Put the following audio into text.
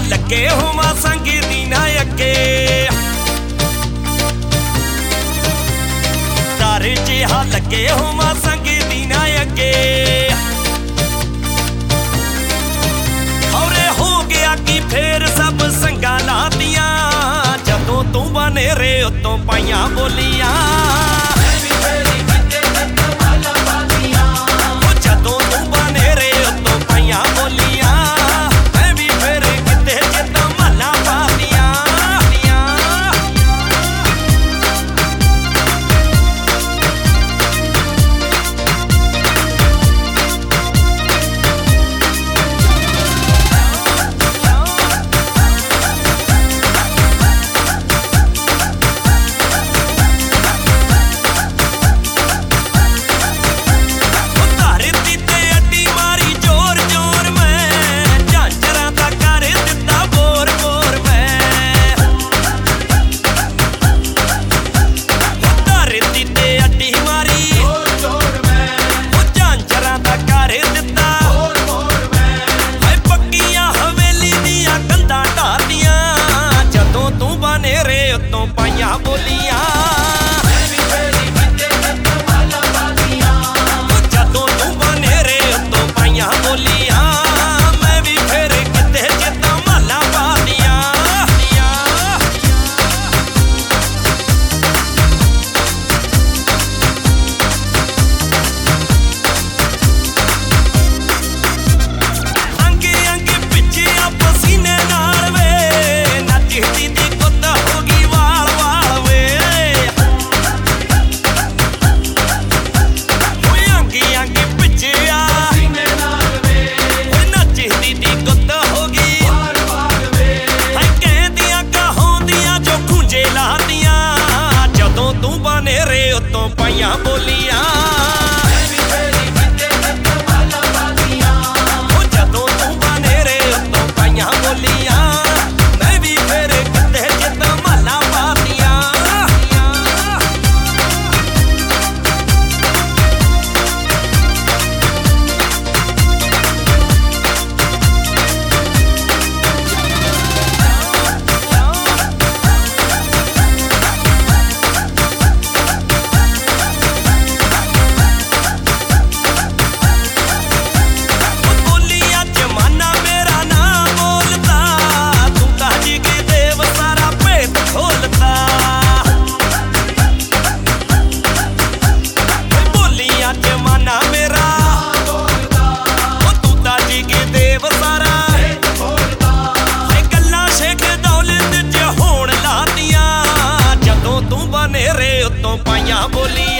ਲੱਗੇ ਹੋਵਾਂ ਸੰਗ ਦੀ ਨਾ ਅੱਗੇ ਡਰ ਜਿਹਾ ਲੱਗੇ ਹੋਵਾਂ ਸੰਗ ਦੀ ਨਾ ਅੱਗੇ ਹੌਰੇ ਹੋ ਗਿਆ ਕੀ ਫੇਰ ਸਭ ਸੰਗਾਂ ਲਾਤੀਆਂ ਜਦੋਂ ਤੂੰ ਬਨੇਰੇ ਉੱਤੋਂ ਪਾਈਆਂ ਬੋਲੀਆਂ ਪਾਈਆਂ ਬੋਲੀਆਂ ਜਦੋਂ ਤੂੰ ਬਨੇਰੇ ਉੱਤੋਂ ਪਾਈਆਂ ਬੋਲੀਆਂ ਮੈਂ ਵੀ ਫੇਰ ਕਿਤੇ ਜਿੱਦਾਂ ਮਾਲਾ ਪਾਦੀਆਂ ਅੰਗੇ ਅੰਗੇ ਪਿੱਛੇ ਆ ਪਸੀਨੇ ਨਾਲ ਵੇ ਨੱਚਦੀ ਦੀ ਕੁੱਤ ਹੋ ਗਈ ਉੱਤੋਂ ਪਾਈਆਂ ਬੋਲੀਆਂ ਜਦੋਂ ਤੂੰ ਬਨੇਰੇ ਉੱਤੋਂ ਪਾਈਆਂ ਬੋਲੀਆਂ ਮੈਂ ਵੀ ਫੇਰ ਕਿਤੇ ਜਿੱਦਾਂ ਮਾਲਾ ਪਾਦੀਆਂ ਉੱਤੋਂ ਪਾਈਆਂ ਬੋਲੀਆਂ